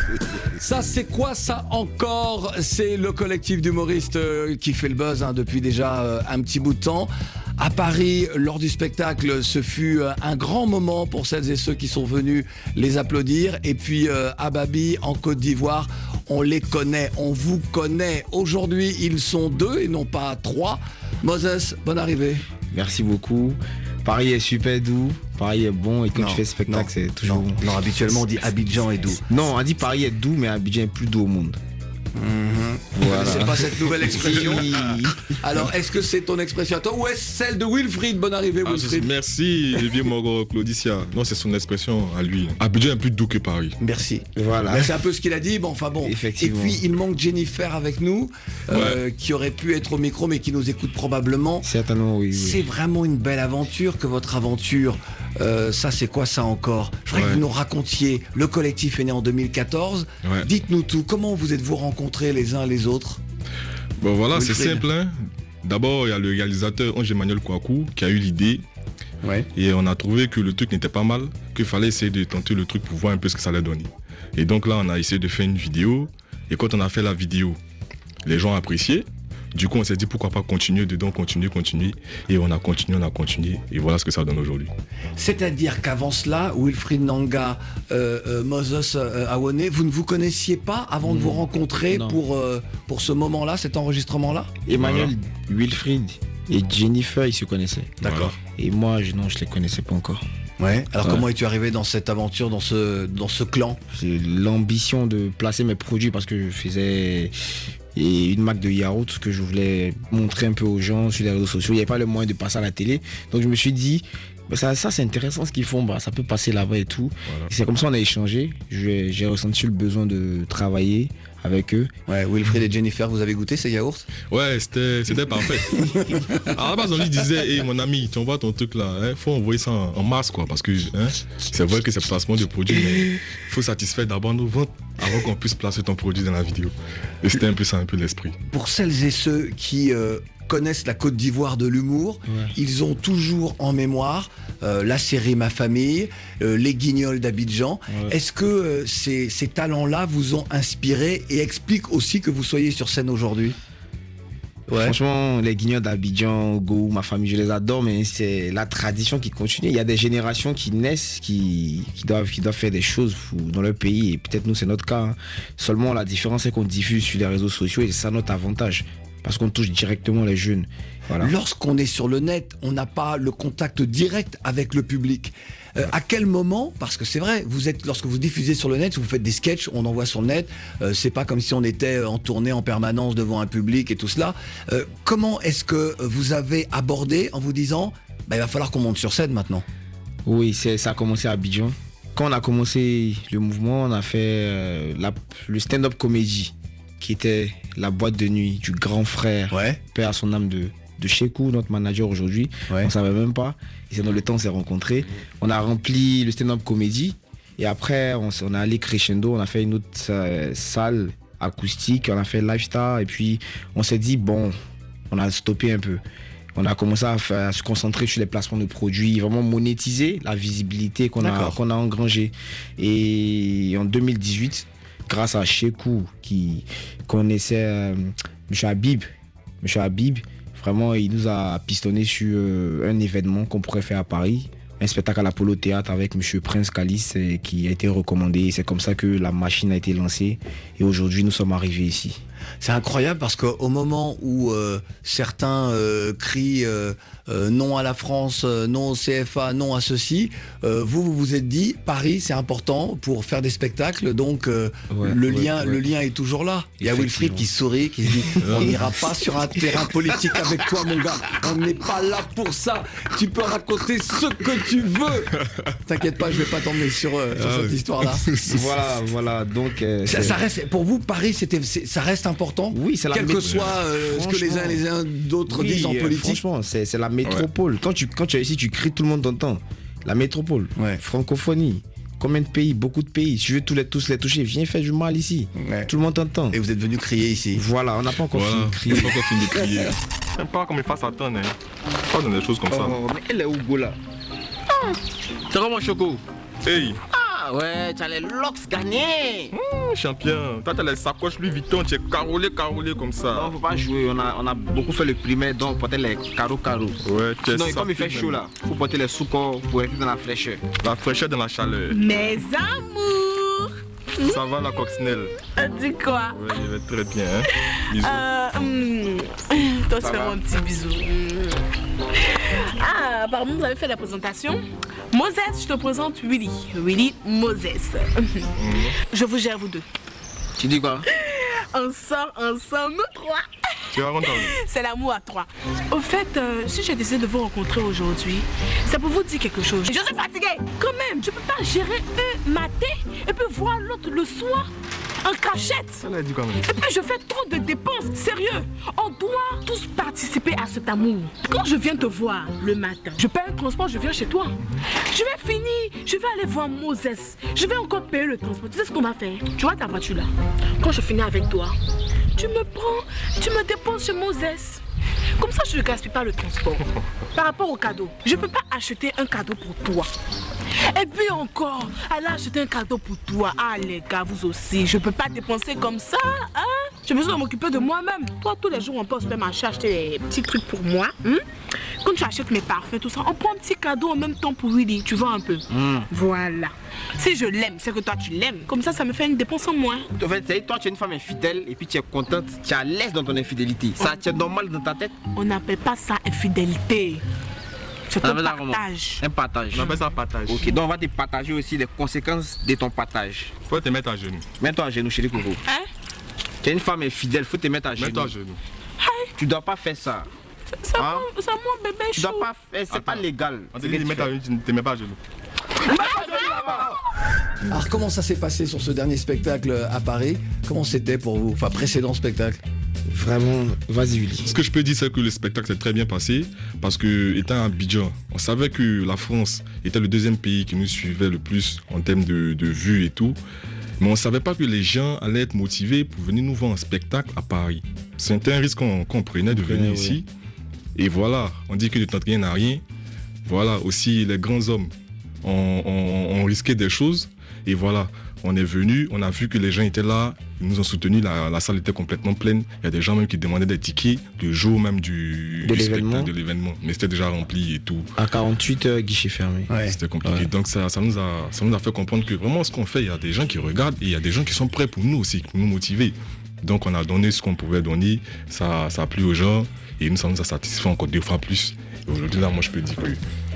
Ça, c'est quoi ça encore? C'est le collectif d'humoristes euh, qui fait le buzz hein, depuis déjà euh, un petit bout de temps. À Paris, lors du spectacle, ce fut euh, un grand moment pour celles et ceux qui sont venus les applaudir. Et puis euh, à Babi, en Côte d'Ivoire, on les connaît, on vous connaît. Aujourd'hui, ils sont deux et non pas trois. Moses, bonne arrivée. Merci beaucoup. Paris est super doux, Paris est bon et quand non, tu fais spectacle, c'est toujours non, bon. Non, habituellement on dit Abidjan est doux. Non, on dit Paris est doux, mais Abidjan est plus doux au monde. Mmh. Voilà. C'est pas cette nouvelle expression. Alors, est-ce que c'est ton expression à toi ou est-ce celle de Wilfried? Bonne arrivée, Wilfried. Ah, merci, vieux Mogo Claudicia. Non, c'est son expression à lui. Abidjan est plus doux que Paris. Merci. Voilà. Ben, c'est un peu ce qu'il a dit. Bon, enfin bon. Effectivement. Et puis, il manque Jennifer avec nous, euh, ouais. qui aurait pu être au micro, mais qui nous écoute probablement. Certainement, oui. oui. C'est vraiment une belle aventure que votre aventure. Euh, ça, c'est quoi ça encore? Je voudrais ouais. que vous nous racontiez. Le collectif est né en deux mille quatorze. Ouais. Dites-nous tout. Comment vous êtes-vous rencontrés les uns les autres? Bon, voilà, Wilfried. C'est simple. Hein. D'abord, il y a le réalisateur Ange-Emmanuel Kouakou qui a eu l'idée. Ouais. Et on a trouvé que le truc n'était pas mal, qu'il fallait essayer de tenter le truc pour voir un peu ce que ça allait donner. Et donc là, on a essayé de faire une vidéo. Et quand on a fait la vidéo, les gens ont apprécié. Du coup, on s'est dit pourquoi pas continuer dedans, continuer, continuer. Et on a continué, on a continué. Et voilà ce que ça donne aujourd'hui. C'est-à-dire qu'avant cela, Wilfried Nanga, euh, euh, Moses euh, Awone, vous ne vous connaissiez pas avant mmh. de vous rencontrer pour, euh, pour ce moment-là, cet enregistrement-là? Emmanuel, voilà. Wilfried et Jennifer, ils se connaissaient. D'accord. Et moi, je, non, je les connaissais pas encore. Ouais. Alors ouais. comment es-tu arrivé dans cette aventure, dans ce, dans ce clan? C'est l'ambition de placer mes produits parce que je faisais... et une marque de yaourt que je voulais montrer un peu aux gens sur les réseaux sociaux. Il n'y avait pas le moyen de passer à la télé. Donc je me suis dit, bah ça, ça c'est intéressant ce qu'ils font, bah, ça peut passer là-bas et tout. Voilà. Et c'est comme ça qu'on a échangé. J'ai, j'ai ressenti le besoin de travailler avec eux. Ouais, Wilfried et Jennifer, vous avez goûté ces yaourts? Ouais, c'était, c'était parfait. À la base, on lui disait, hey, mon ami, tu envoies ton truc là, il faut envoyer ça en, en masse, quoi, parce que hein, c'est vrai que c'est placement de produit, mais il faut satisfaire d'abord nos ventes avant qu'on puisse placer ton produit dans la vidéo. Et c'était un peu ça, un peu l'esprit. Pour celles et ceux qui euh, connaissent la Côte d'Ivoire de l'humour, ouais. ils ont toujours en mémoire euh, la série Ma Famille, euh, les Guignols d'Abidjan. Ouais. Est-ce que euh, ces, ces talents-là vous ont inspiré et expliquent aussi que vous soyez sur scène aujourd'hui ? Ouais. Franchement, les Guignols d'Abidjan, Go, Ma Famille, je les adore, mais c'est la tradition qui continue. Il y a des générations qui naissent, qui, qui, doivent, qui doivent faire des choses dans leur pays, et peut-être nous, c'est notre cas. Hein. Seulement, la différence, c'est qu'on diffuse sur les réseaux sociaux, et c'est ça notre avantage, parce qu'on touche directement les jeunes. Voilà. Lorsqu'on est sur le net, on n'a pas le contact direct avec le public. Euh, à quel moment, parce que c'est vrai, vous êtes, lorsque vous diffusez sur le net, vous faites des sketchs, on envoie sur le net, euh, c'est pas comme si on était en tournée en permanence devant un public et tout cela. Euh, comment est-ce que vous avez abordé en vous disant, bah, il va falloir qu'on monte sur scène maintenant ? Oui, c'est, ça a commencé à Abidjan. Quand on a commencé le mouvement, on a fait euh, la, le stand-up comedy, qui était la boîte de nuit du grand frère, ouais. Père à son âme de... de Chekou, notre manager aujourd'hui, ouais. On ne savait même pas, et c'est dans le temps on s'est rencontrés, on a rempli le stand-up comédie, et après on, on est allé crescendo, on a fait une autre euh, salle acoustique, on a fait lifestyle, et puis on s'est dit bon, on a stoppé un peu, on a commencé à, faire, à se concentrer sur les placements de produits, vraiment monétiser la visibilité qu'on a, qu'on a engrangée, et en deux mille dix-huit, grâce à Chekou qui connaissait euh, M. Habib, M. Habib, vraiment, il nous a pistonné sur euh, un événement qu'on pourrait faire à Paris, un spectacle à l'Apollo Théâtre avec M. Prince Calice euh, qui a été recommandé. C'est comme ça que la machine a été lancée et aujourd'hui nous sommes arrivés ici. C'est incroyable parce qu'au moment où euh, certains euh, crient euh, euh, non à la France, euh, non au C F A, non à ceci, euh, vous vous vous êtes dit Paris c'est important pour faire des spectacles, donc euh, ouais, le, ouais, lien, ouais. le lien est toujours là. Il y a Wilfried qui sourit, qui se dit on n'ira pas sur un terrain politique avec toi mon gars, on n'est pas là pour ça, tu peux raconter ce que tu veux. T'inquiète pas, je vais pas t'emmener sur, euh, sur ah, cette oui. histoire-là. Voilà, voilà, donc... Euh, ça, ça reste, pour vous, Paris, c'était, ça reste important, oui, c'est la quel que soit euh, ce que les uns et les uns d'autres oui, disent en politique. Franchement, c'est, c'est la métropole. Ouais. Quand tu quand tu es ici, tu cries, tout le monde t'entend. La métropole, ouais. Francophonie. Combien de pays, beaucoup de pays. Si tu veux tous les, tous les toucher, viens faire du mal ici. Ouais. Tout le monde t'entend. Et vous êtes venu crier ici. Voilà, on n'a pas encore voilà. fini de crier. On n'a pas encore fini de crier. J'aime pas qu'on me fasse attendre. Hein. Pas dans des choses comme oh, ça. Mais elle est où, Gola? Ah. C'est comment, Choco? Hey. Ah ouais, tu as les locks gagnés. Mmh, champion. Toi, tu as les sacoches Louis Vuitton, tu es carolé, carolé comme ça. Non, faut pas jouer. On a, on a beaucoup fait le primaire, donc porter les carreaux, carreaux. Ouais, tu es sinon, comme il fait chaud là, faut porter les sous-corps pour être dans la fraîcheur. La fraîcheur dans la chaleur. Mes amours. Ça va la coccinelle? Dis quoi? Ouais, je vais très bien. Hein? Bisous. Euh, hum, toi, tu fais mon petit bisou. Ah, pardon, vous avez fait la présentation. Moses, je te présente Willy. Willy Moses. Mm-hmm. Je vous gère, vous deux. Tu dis quoi? On sort ensemble, nous trois. Tu vas rentrer. C'est l'amour à trois. Au fait, euh, si j'ai décidé de vous rencontrer aujourd'hui, c'est pour vous dire quelque chose. Je suis fatiguée. Quand même, je peux pas gérer un matin et puis voir l'autre le soir en cachette. Ça l'a dit quand même. Et puis je fais trop de dépenses. Sérieux, on doit tous participer à cet amour. Quand je viens te voir le matin, je paye un transport, je viens chez toi. Je vais finir, je vais aller voir Moses. Je vais encore payer le transport. Tu sais ce qu'on va faire? Tu vois ta voiture là. Quand je finis avec toi, tu me prends, tu me déposes chez Moses. Comme ça, je ne gaspille pas le transport. Par rapport au cadeau, je ne peux pas acheter un cadeau pour toi. Et puis encore, aller acheter un cadeau pour toi. Ah les gars, vous aussi, je ne peux pas dépenser comme ça. Hein? J'ai besoin de m'occuper de moi-même. Toi, tous les jours, on peut se même acheter des petits trucs pour moi. Hein? Quand tu achètes mes parfums, tout ça, on prend un petit cadeau en même temps pour Willy. Tu vois un peu. Mm. Voilà. Si je l'aime, c'est que toi tu l'aimes. Comme ça, ça me fait une dépense en moins. En fait, toi tu es une femme infidèle et puis tu es contente, tu es à l'aise dans ton infidélité. Ça, tu es normal dans ta tête? On n'appelle pas ça infidélité. C'est un partage. Un partage. On appelle ça partage. Ok, donc on va te partager aussi les conséquences de ton partage. Faut te mettre à genoux. Mets-toi à genoux, chérie Coco. Hein? Tu es une femme infidèle, faut te mettre à genoux. Mets-toi à genoux. Hey. Tu dois pas faire ça. C'est hein? mon, mon bébé chou. Tu dois pas faire, c'est pas légal. On te dit de mettre à genoux, tu ne te mets pas à genoux. Alors comment ça s'est passé sur ce dernier spectacle à Paris? Comment c'était pour vous? Enfin, précédent spectacle. Vraiment, vas-y Willy. Ce que je peux dire, c'est que le spectacle s'est très bien passé parce que, étant à Abidjan, on savait que la France était le deuxième pays qui nous suivait le plus en termes de, de vues et tout. Mais on ne savait pas que les gens allaient être motivés pour venir nous voir un spectacle à Paris. C'était un risque qu'on, qu'on prenait de venir oui. ici. Et voilà, on dit que ne tente rien n'a rien. Voilà, aussi les grands hommes ont, ont, ont risqué des choses. Et voilà, on est venu, on a vu que les gens étaient là, ils nous ont soutenus, la, la salle était complètement pleine. Il y a des gens même qui demandaient des tickets le jour même du, de du l'événement. spectacle, de l'événement. Mais c'était déjà rempli et tout. À quarante-huit heures, guichet fermé. Ouais. C'était compliqué. Ouais. Donc ça, ça, nous a, ça nous a fait comprendre que vraiment ce qu'on fait, il y a des gens qui regardent et il y a des gens qui sont prêts pour nous aussi, pour nous motiver. Donc on a donné ce qu'on pouvait donner, ça, ça a plu aux gens et nous, ça nous a satisfait encore deux fois plus. Et aujourd'hui, là, moi, je peux dire que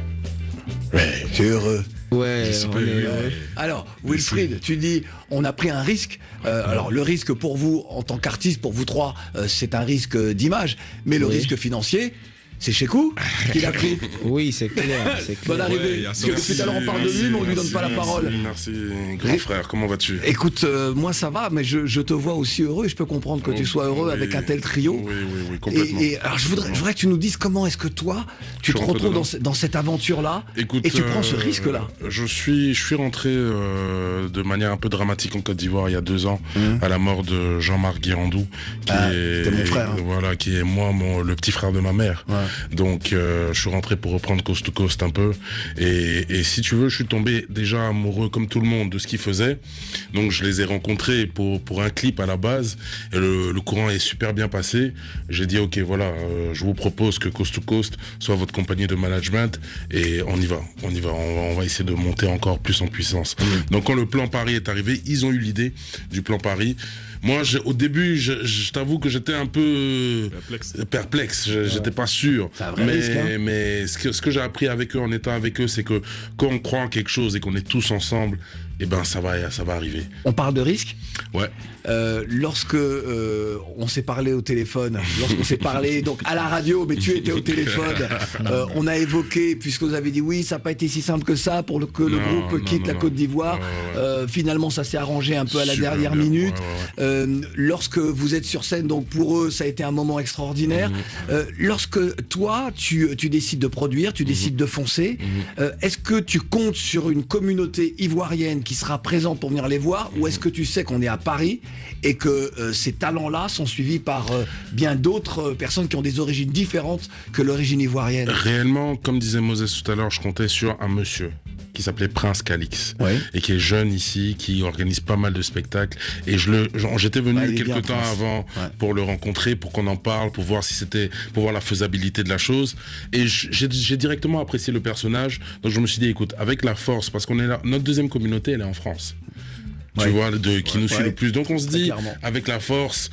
ouais, tu es heureux. Ouais, on est heureux. Alors, Wilfried, tu dis, on a pris un risque. Euh, alors, le risque pour vous, en tant qu'artiste, pour vous trois, euh, c'est un risque d'image. Mais le oui. risque financier, c'est Shekou qui l'a pris. Oui, c'est clair. C'est clair. Bonne arrivée. Ouais, parce que depuis tout à l'heure, on parle de lui, mais on ne lui donne pas la parole. Merci, grand frère. Comment vas-tu? Écoute, euh, moi ça va, mais je, je te vois aussi heureux et je peux comprendre que oh, tu sois heureux oui, avec un tel trio. Oui, oui, oui, complètement. Et, et alors, je voudrais, je voudrais que tu nous dises comment est-ce que toi, tu je te retrouves dans, dans cette aventure-là et tu prends ce risque-là. Euh, je, suis, je suis rentré euh, de manière un peu dramatique en Côte d'Ivoire il y a deux ans, mmh. à la mort de Jean-Marc Guirandou, qui ah, est mon frère. Hein. Voilà, qui est moi, mon, le petit frère de ma mère. Ouais. Donc, euh, je suis rentré pour reprendre Coast to Coast un peu. Et, et si tu veux, je suis tombé déjà amoureux, comme tout le monde, de ce qu'ils faisaient. Donc, je les ai rencontrés pour, pour un clip à la base. Et le, le courant est super bien passé. J'ai dit, ok, voilà, euh, je vous propose que Coast to Coast soit votre compagnie de management. Et on y va, on y va. On va, on va essayer de monter encore plus en puissance. Mmh. Donc, quand le plan Paris est arrivé, ils ont eu l'idée du plan Paris. Moi, je, au début, je, je t'avoue que j'étais un peu perplexe. perplexe. Je, ouais. J'étais pas sûr. Mais, risque, hein. mais ce que, ce que j'ai appris avec eux, en étant avec eux, c'est que quand on croit en quelque chose et qu'on est tous ensemble, eh ben, ça va, ça va arriver. On parle de risque ? Ouais. Euh, lorsque euh, on s'est parlé au téléphone, lorsqu'on s'est parlé donc à la radio, mais tu étais au téléphone, euh, on a évoqué, puisque vous avez dit oui, ça n'a pas été si simple que ça pour le, que le non, groupe non, quitte non, la non. Côte d'Ivoire. Ouais, ouais. Euh, finalement, ça s'est arrangé un peu à la Super dernière bien. minute. Ouais, ouais, ouais. Euh, lorsque vous êtes sur scène, donc pour eux, ça a été un moment extraordinaire. Mmh. Euh, lorsque toi, tu, tu décides de produire, tu mmh. décides de foncer, mmh. euh, est-ce que tu comptes sur une communauté ivoirienne qui sera présente pour venir les voir, mmh. ou est-ce que tu sais qu'on est à Paris et que euh, ces talents-là sont suivis par euh, bien d'autres euh, personnes qui ont des origines différentes que l'origine ivoirienne? Réellement, comme disait Moses tout à l'heure, je comptais sur un monsieur qui s'appelait Prince Calix, ouais. et qui est jeune ici, qui organise pas mal de spectacles. Et je le, j'étais venu bah, quelques temps Prince. avant ouais. pour le rencontrer, pour qu'on en parle, pour voir si c'était, pour voir la faisabilité de la chose. Et j'ai, j'ai directement apprécié le personnage. Donc je me suis dit, écoute, avec la force, parce qu'on est là, notre deuxième communauté, elle est en France. Tu ouais. vois, de, qui ouais, nous suit ouais. le plus. Donc on se dit, clairement. avec la force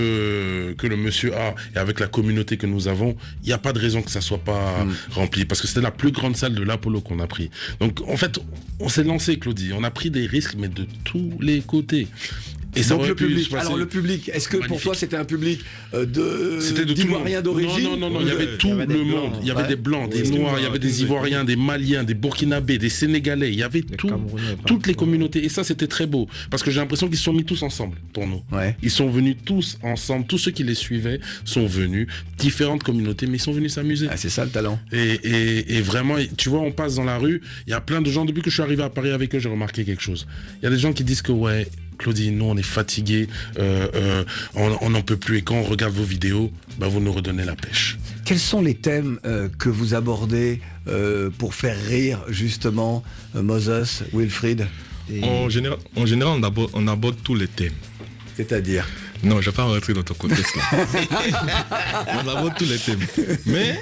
que, que le monsieur a et avec la communauté que nous avons, il n'y a pas de raison que ça soit pas mm. rempli. Parce que c'était la plus grande salle de l'Apollo qu'on a pris. Donc en fait, on s'est lancé, Claudie. On a pris des risques, mais de tous les côtés. Et ça donc le public, alors le public, est-ce que Magnifique. pour toi c'était un public euh, de, c'était de d'Ivoiriens d'origine? Non, non, non, il y avait tout il y avait le monde. Il y avait ouais. des Blancs, des ouais. Noirs, il y avait des Ivoiriens, des Maliens, des Burkinabés, des Sénégalais. Il y avait tout, toutes les communautés. Et ça, c'était très beau. Parce que j'ai l'impression qu'ils se sont mis tous ensemble pour nous. Ouais. Ils sont venus tous ensemble. Tous ceux qui les suivaient sont venus. Différentes communautés, mais ils sont venus s'amuser. Ah, c'est ça le talent. Et, et, et vraiment, tu vois, on passe dans la rue. Il y a plein de gens. Depuis que je suis arrivé à Paris avec eux, j'ai remarqué quelque chose. Il y a des gens qui disent que, ouais, Claudie, nous on est fatigués, euh, euh, on n'en peut plus et quand on regarde vos vidéos, bah, vous nous redonnez la pêche. Quels sont les thèmes euh, que vous abordez euh, pour faire rire justement euh, Moses, Wilfried et... en, général, en général, on aborde, on aborde tous les thèmes. C'est-à-dire? Non, je ne vais pas rentrer dans ton contexte là. On aborde tous les thèmes. Mais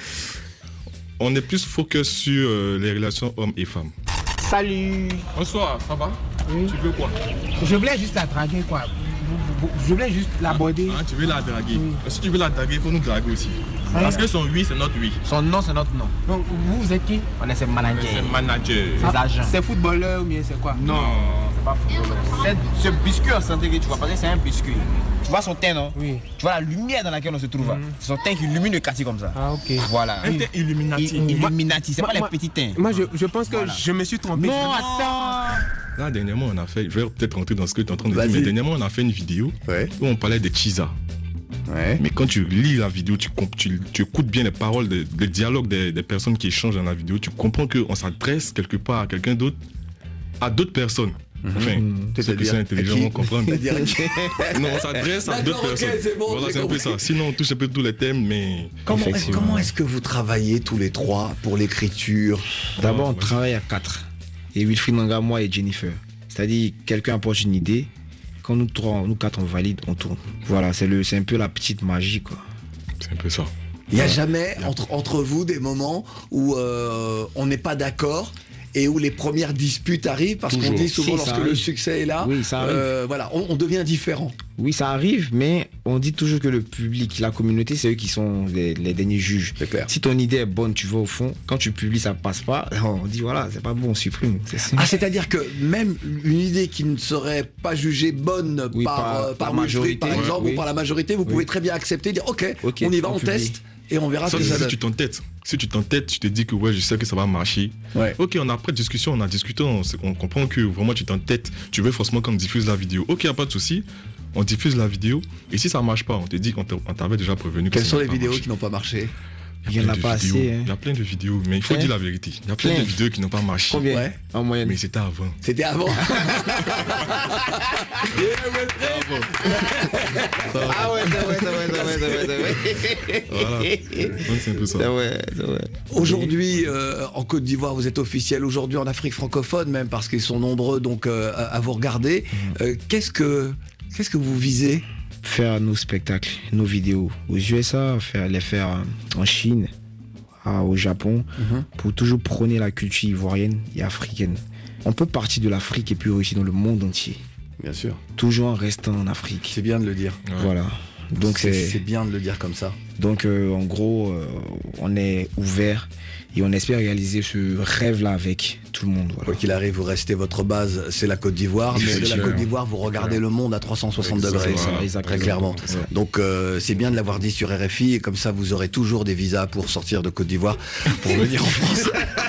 on est plus focus sur euh, les relations hommes et femmes. Salut. Bonsoir, ça va? Oui. Tu veux quoi? Je voulais juste la draguer, quoi. Je voulais juste l'aborder. Ah, tu veux la draguer? Oui. Si tu veux la draguer, il faut nous draguer aussi. Ah, parce que son oui, c'est notre oui. Son non, c'est notre non. Donc, vous, vous êtes qui? On est ses managers. C'est manager. C'est agents. C'est footballeur ou bien c'est quoi? Non, c'est pas footballeur. C'est ce biscuit en santé que tu vois, parce que c'est un biscuit. Tu vois son teint, non? Oui. Tu vois la lumière dans laquelle on se trouve. Mm-hmm. C'est son teint qui illumine le quartier comme ça. Ah, ok. Voilà. Un teint illuminati. Il, illuminati, c'est moi, pas moi, les petits teints. Moi, je, je pense que voilà. je me suis trompé. Non, non. attends. Là, dernièrement, on a fait, je vais peut-être rentrer dans ce que tu es en train de dire, mais dernièrement, on a fait une vidéo ouais. où on parlait de Chiza. Ouais. Mais quand tu lis la vidéo, tu, tu, tu écoutes bien les paroles, les, les dialogues des, des personnes qui échangent dans la vidéo, tu comprends qu'on s'adresse quelque part à quelqu'un d'autre, à d'autres personnes. Enfin, Mmh. ceux qui sont intelligents vont comprendre. C'est-à-dire Non, on s'adresse à d'autres D'accord, ok, personnes. c'est bon, voilà, j'ai c'est un peu compris. ça. Sinon, on touche un peu tous les thèmes, mais. Comment, est-ce, comment est-ce que vous travaillez tous les trois pour l'écriture? D'abord, on travaille à quatre. Et Wilfried Nanga, moi et Jennifer. C'est-à-dire, quelqu'un apporte une idée. Quand nous trois, nous quatre, on valide, on tourne. Voilà, c'est, le, c'est un peu la petite magie, quoi. C'est un peu ça. Il n'y a jamais entre, entre vous des moments où euh, on n'est pas d'accord et où les premières disputes arrivent, parce Toujours. qu'on dit souvent Si, lorsque ça le arrive. succès est là, Oui, ça arrive. euh, voilà, on, on devient différent. Oui, ça arrive, mais on dit toujours que le public, la communauté, c'est eux qui sont les, les derniers juges. C'est clair. Si ton idée est bonne, tu vas au fond. Quand tu publies, ça passe pas. On dit voilà, c'est pas bon, on supprime. C'est simple. Ah, c'est-à-dire que même une idée qui ne serait pas jugée bonne Oui, par, par- euh, par par Wilfried, majorité, par exemple, oui. ou par la majorité, vous Oui. pouvez très bien accepter, dire ok, Ok, on y va, on on publie. teste et on verra ce Ça, que c'est ça si donne. tu t'entêtes. Si tu t'entêtes, tu te dis que ouais, je sais que ça va marcher. Ouais. Ok, on a après discussion, on a discuté, on, s'est- on comprend que vraiment tu t'entêtes. Tu veux forcément qu'on diffuse la vidéo. Ok, y a pas de souci. On diffuse la vidéo. Et si ça marche pas, on te dit qu'on t'a- on t'avait déjà prévenu. que Quelles ça sont va les pas vidéos marcher. qui n'ont pas marché? Il y en a plein pas de vidéos. assez. hein. Il y a plein de vidéos, mais il faut Plein. dire la vérité. Il y a plein Plein. de vidéos qui n'ont pas marché. Combien Ouais. en moyenne? Mais c'était avant. C'était avant. Ah ouais, c'est vrai, c'est vrai, c'est vrai, c'est vrai, c'est vrai. Voilà. Donc, c'est un peu ça. C'est vrai, c'est vrai. Aujourd'hui, euh, en Côte d'Ivoire, vous êtes officiel. Aujourd'hui, en Afrique francophone, même parce qu'ils sont nombreux donc euh, à, à vous regarder. Euh, qu'est-ce que qu'est-ce que vous visez? Faire nos spectacles, nos vidéos aux U S A, faire, les faire euh, en Chine, à- au Japon, Mhm. pour toujours prôner la culture ivoirienne et africaine. On peut partir de l'Afrique et puis réussir dans le monde entier. Bien sûr. Toujours en restant en Afrique. C'est bien de le dire. Ouais. Voilà. Donc c'est, c'est, c'est bien de le dire comme ça. donc euh, en gros, euh, on est ouvert et on espère réaliser ce rêve-là avec tout le monde. Voilà. Quoi qu'il arrive, vous restez votre base, c'est la Côte d'Ivoire. Mais de la Effectivement. Côte d'Ivoire, vous regardez le monde à trois cent soixante degrés, Exactement. très Exactement. clairement. C'est ça. Donc euh, c'est bien de l'avoir dit sur R F I, et comme ça vous aurez toujours des visas pour sortir de Côte d'Ivoire, pour venir en France.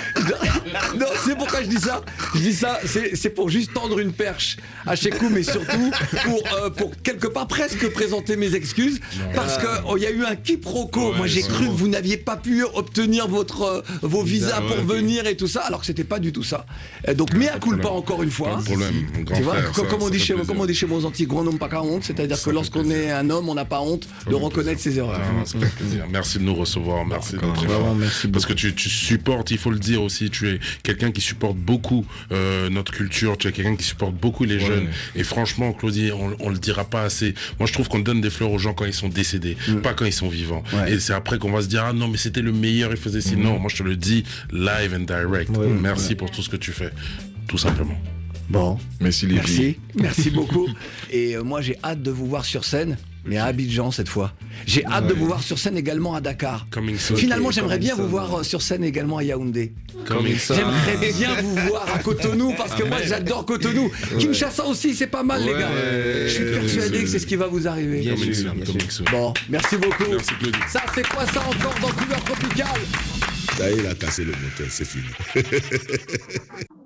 Non, c'est pourquoi je dis ça. Je dis ça, c'est, c'est pour juste tendre une perche à Chekou, mais surtout pour, euh, pour quelque part presque présenter mes excuses, parce qu'il y a eu un quiproquo. Ouais, Moi j'ai c'est cru bon. que vous n'aviez pas pu obtenir votre, euh, vos visas ouais, pour ok. venir et tout ça, alors que c'était pas du tout ça. Et donc, mais à coup pas encore une fois. Pas de problème, mon grand Tu vois, frère, comme, ça- comme on ça dit fait chez, plaisir. comme on dit chez moi aux Antilles, grand homme pas qu'à honte, c'est-à-dire que fait lorsqu'on plaisir. est un homme, on n'a pas honte de reconnaître ses erreurs. Ah, ça fait plaisir. Merci de nous recevoir, merci d'être Vraiment, fort. merci Parce que tu, tu supportes, il faut le dire aussi, tu es quelqu'un qui supporte beaucoup euh, notre culture, tu es quelqu'un qui supporte beaucoup les Ouais. jeunes. Et franchement, Claudie, on, on le dira pas assez. Moi, je trouve qu'on donne des fleurs aux gens quand ils sont décédés, pas quand ils sont vivants. Ouais. Et c'est après qu'on va se dire, ah non, mais c'était le meilleur, il faisait ci. Non, moi, je te le dis, live and direct. Merci pour tout ce que tu fais, tout simplement. Bon, Merci les merci, merci beaucoup. Et euh, moi j'ai hâte de vous voir sur scène, mais à Abidjan cette fois. J'ai hâte de vous voir sur scène également à Dakar. Coming soon. Finalement, Ok, j'aimerais coming bien soon. vous voir euh, sur scène également à Yaoundé. Coming soon. J'aimerais bien vous voir à Cotonou parce que moi j'adore Cotonou. Kinshasa aussi, c'est pas mal les gars. Je suis persuadé que c'est ce qui va vous arriver. Bien Coming sûr, soon, bien coming sûr. soon. Bon, merci beaucoup. Merci Claudie. Ça, c'est quoi ça encore dans Couleur Tropicale? Ça y est, il a cassé le moteur, c'est fini.